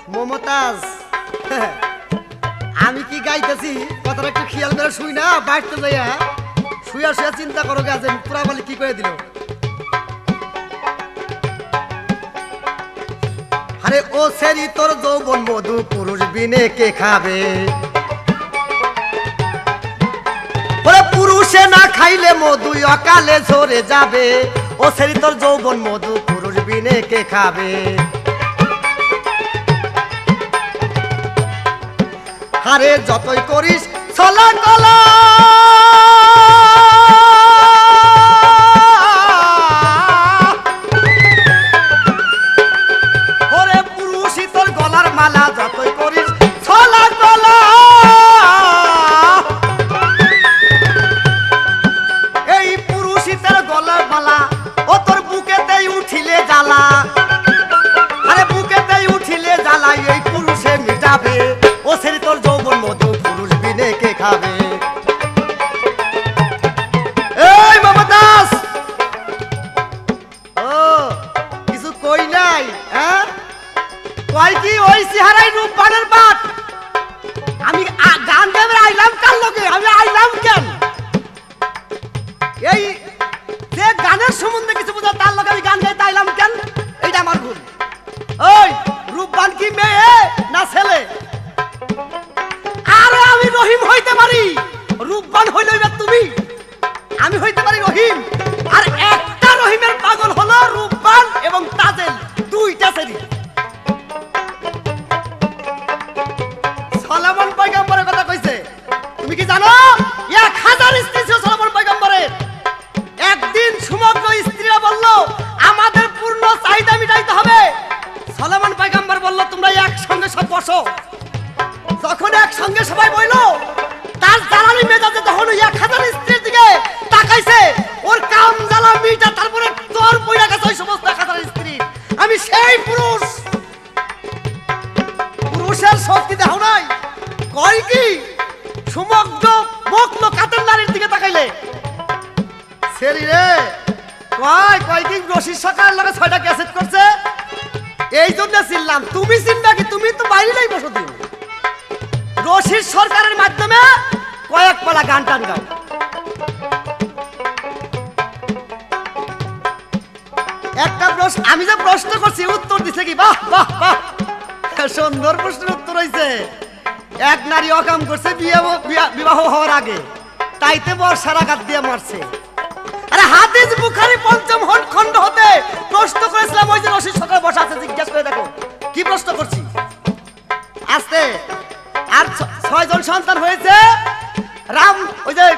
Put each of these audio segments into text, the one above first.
মমতাজ আমি কি গাইতেছি কথাটা একটু খেয়াল করে শুই না বাড়তে যাইয়া শুয়া শুয়া চিন্তা করো গে যে পুরা বলে কি করে দিল আরে ও সেরি তোর যৌবন মধু পুরুষ বিনে কে খাবে ওরে পুরুষে না খাইলে মধু অকালে ঝরে যাবে ও সেরি তোর যৌবন মধু পুরুষ বিনে কে খাবে আরে যতই করিস চলা কলা ওরে পুরুষই তোর গলার মালা যতই করিস চলা কলা এই পুরুষই তোর গলার মালা ও তোর বুকেতেই উঠিলে জ্বালা আরে বুকেতেই উঠিলে জ্বালা এই পুরুষে মিটাবে ও সেরি তোর যৌবন মধু পুরুষ বিনে কে খাবে এই মমতাজ ও কিছু কই নাই হ্যাঁ কই কি ওই চেহারাই রূপ বানের পাট আমি গান গাবে আইলাম কার লগে আমি আইলাম কেন এই যে গানের সম্বন্ধে কিছু বুঝা তার লগে আমি গান গাইতে আইলাম কেন এইটা আমার ভুল ওই রূপবান কি মেয়ে না ছেলে আরে আমি রহিম হইতে পারি রূপবান হইলে তুমি আমি হইতে পারি রহিম আর একটা রহিমের পাগল হলো রূপবান এবং তাজেল দুইটা সেরি সলোমন পয়গম্বরের কথা কইছে তুমি কি জানো 1000 স্ত্রী ছিল সলোমন পয়গম্বরের একদিন সমগ্র স্ত্রীরা বলল আমাদের পূর্ণ চাহিদা মিটাইতে হবে সলোমন পয়গম্বর বলল তোমরা একসঙ্গে সব বসো যখন একসঙ্গে সবাই বইলো তার জ্বালানি মেজাজে তখন 1000 স্ত্রীর দিকে তাকাইছে ওর কাম জ্বালা মিটা তারপরে তোর পয়লা গেছে ওই সমস্ত 1000 স্ত্রী আমি সেই পুরুষ পুরুষের শক্তি দেখো নাই কই কি সমগ্র মুক্ত কাতের নারীর দিকে তাকাইলে সেরি রে কই কি রশিদ সরকারের লগে 6টা ক্যাসেট করছে এই জন্য চিনলাম তুমি চিনবা কি তুমি তো বাইরে নাই বসো তুমি রশিদ সরকারের মাধ্যমে কয়েক পালা গান টান গাও একটা প্রশ্ন আমি যে প্রশ্ন করছি উত্তর দিছে কি বাহ বাহ বাহ সুন্দর প্রশ্নের উত্তর হইছে এক নারী অকাম করছে বিবাহ হওয়ার আগে তাইতে বর্ষার আঘাত দিয়ে মারছে আরে হাদিস বুখারী পঞ্চম খণ্ড হতে প্রশ্ন করেছিলাম ওই যে রশিদ সরকার বসা আছে জিজ্ঞাসা করে দেখো কি প্রশ্ন করছি আস্তে আর 6 জন সন্তান হয়েছে রাম ওই যে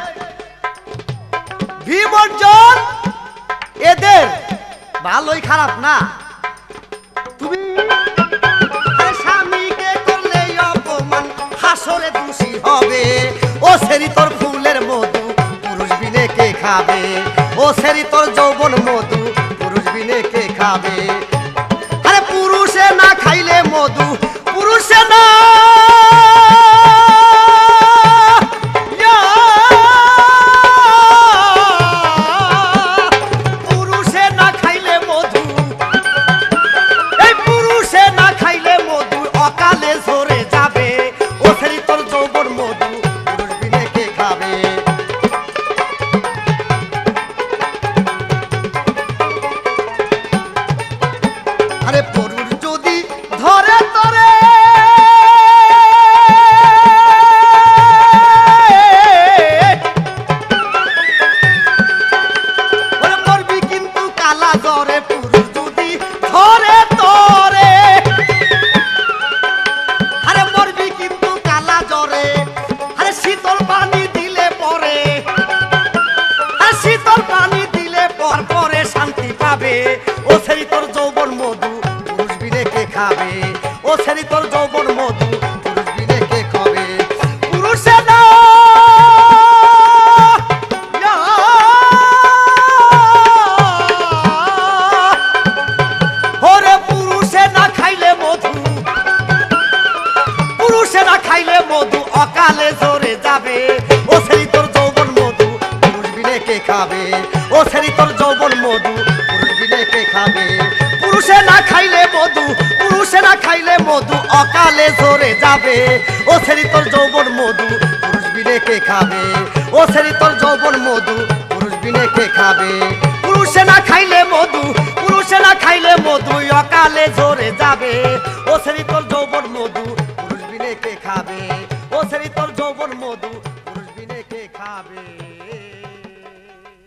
ভীম অর্জুন এদের ভালোই খারাপ না তুমি স্বামীকে করলে অপমান হাসরে দোষী হবে ও সেরি তোর ফুলের মধু পুরুষ বিনে কে খাবে ও সেরি তোর যৌবন মধু পুরুষ বিনে কে খাবে আরে পুরুষে না খাইলে মধু পুরুষে না ও সেরি তোর যৌবন মধু পুরুষ বিনে কে খাবে ও সেরি তোর যৌবন মধু পুরুষ বিনে কে খাবে পুরুষে না ওরে পুরুষে না খাইলে মধু পুরুষে না খাইলে মধু অকালে ঝরে যাবে ও সেরি তোর যৌবন মধু পুরুষ বিনে কে খাবে ও সেরি তোর যৌবন মধু পুরুষ বিনে কে খাবে পুরুষে না খাইলে মধু পুরুষে না খাইলে মধু ঝরে যাবে ও সেরি তোর যৌবন মধু পুরুষ বিনে কে খাবে ও সেরি তোর যৌবন মধু পুরুষ বিনে কে খাবে পুরুষে না খাইলে মধু পুরুষে না খাইলে মধু অকালে ঝরে যাবে ও সেরি তোর যৌবন মধু পুরুষ বিনে কে খাবে ও সেরি তোর যৌবন মধু পুরুষ বিনে কে খাবে